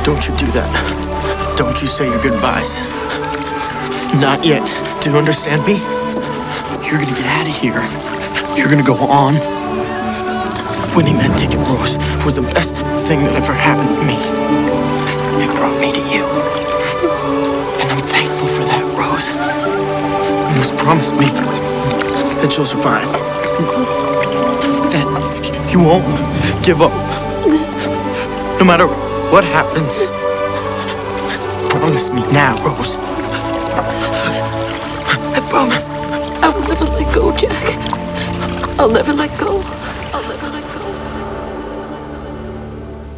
Don't you do that. Don't you say your goodbyes. Not yet. Do you understand me? You're gonna get out of here. You're gonna go on. Winning that ticket, Rose, was the best thing that ever happened to me. It brought me to you. And I'm thankful for that, Rose. You must promise me that you'll survive. That you won't give up. No matter what happens. Promise me now, Rose. I promise. I will never let go, Jack. I'll never let go.